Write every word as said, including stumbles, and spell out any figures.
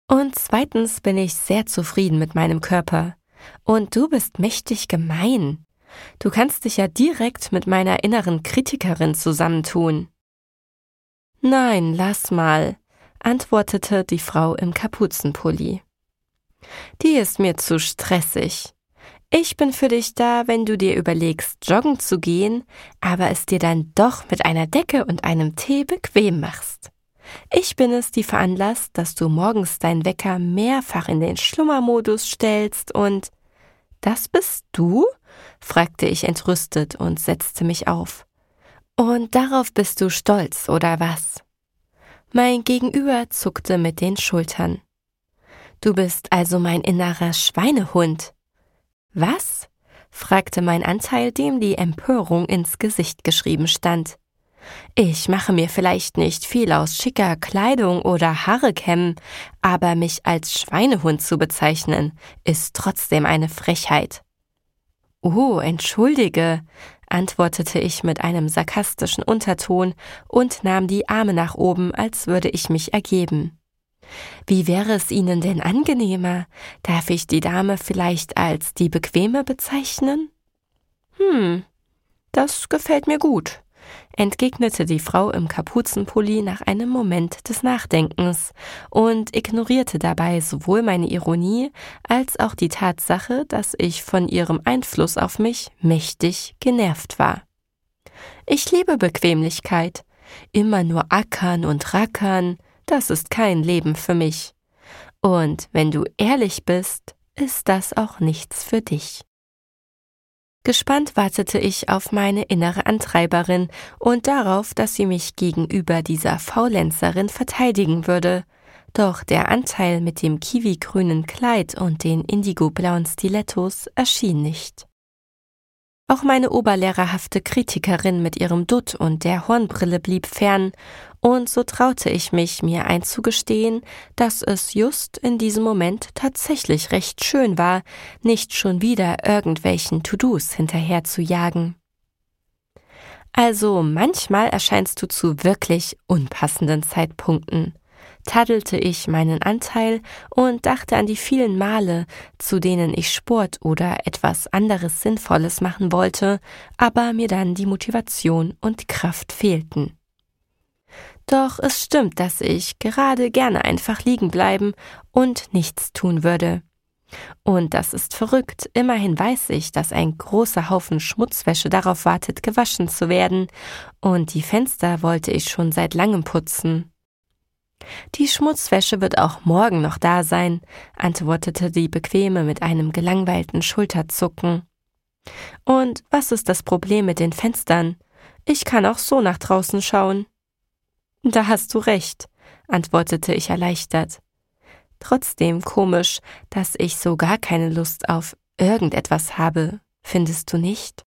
Und zweitens bin ich sehr zufrieden mit meinem Körper. Und du bist mächtig gemein. Du kannst dich ja direkt mit meiner inneren Kritikerin zusammentun. Nein, lass mal, antwortete die Frau im Kapuzenpulli. Die ist mir zu stressig. Ich bin für dich da, wenn du dir überlegst, joggen zu gehen, aber es dir dann doch mit einer Decke und einem Tee bequem machst. Ich bin es, die veranlasst, dass du morgens deinen Wecker mehrfach in den Schlummermodus stellst und »Das bist du?« fragte ich entrüstet und setzte mich auf. »Und darauf bist du stolz, oder was?« Mein Gegenüber zuckte mit den Schultern. »Du bist also mein innerer Schweinehund.« »Was?« fragte mein Anteil, dem die Empörung ins Gesicht geschrieben stand. »Ich mache mir vielleicht nicht viel aus schicker Kleidung oder Haare kämmen, aber mich als Schweinehund zu bezeichnen, ist trotzdem eine Frechheit.« »Oh, entschuldige«, antwortete ich mit einem sarkastischen Unterton und nahm die Arme nach oben, als würde ich mich ergeben. »Wie wäre es Ihnen denn angenehmer? Darf ich die Dame vielleicht als die Bequeme bezeichnen?« »Hm, das gefällt mir gut«, entgegnete die Frau im Kapuzenpulli nach einem Moment des Nachdenkens und ignorierte dabei sowohl meine Ironie als auch die Tatsache, dass ich von ihrem Einfluss auf mich mächtig genervt war. »Ich liebe Bequemlichkeit. Immer nur ackern und rackern, das ist kein Leben für mich. Und wenn du ehrlich bist, ist das auch nichts für dich.« Gespannt wartete ich auf meine innere Antreiberin und darauf, dass sie mich gegenüber dieser Faulenzerin verteidigen würde. Doch der Anteil mit dem kiwigrünen Kleid und den indigoblauen Stilettos erschien nicht. Auch meine oberlehrerhafte Kritikerin mit ihrem Dutt und der Hornbrille blieb fern, und so traute ich mich, mir einzugestehen, dass es just in diesem Moment tatsächlich recht schön war, nicht schon wieder irgendwelchen To-Dos hinterher zu jagen. »Also manchmal erscheinst du zu wirklich unpassenden Zeitpunkten«, tadelte ich meinen Anteil und dachte an die vielen Male, zu denen ich Sport oder etwas anderes Sinnvolles machen wollte, aber mir dann die Motivation und die Kraft fehlten. Doch es stimmt, dass ich gerade gerne einfach liegen bleiben und nichts tun würde. Und das ist verrückt, immerhin weiß ich, dass ein großer Haufen Schmutzwäsche darauf wartet, gewaschen zu werden, und die Fenster wollte ich schon seit langem putzen. »Die Schmutzwäsche wird auch morgen noch da sein«, antwortete die Bequeme mit einem gelangweilten Schulterzucken. »Und was ist das Problem mit den Fenstern? Ich kann auch so nach draußen schauen.« »Da hast du recht«, antwortete ich erleichtert. »Trotzdem komisch, dass ich so gar keine Lust auf irgendetwas habe, findest du nicht?«